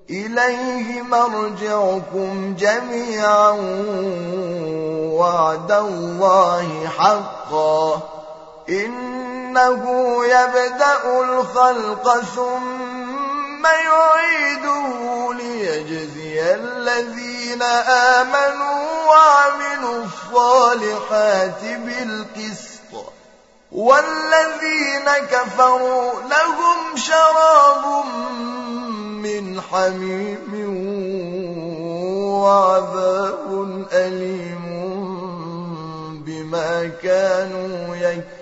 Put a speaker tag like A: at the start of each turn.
A: إليه مرجعكم جميعا وعد الله حقا إنه يبدأ الخلق ثم يعيده ليجزي الذين آمنوا وعملوا الصالحات بالقسط والذين كفروا لهم شراب من حميم وعذاب أليم بما كانوا يكفرون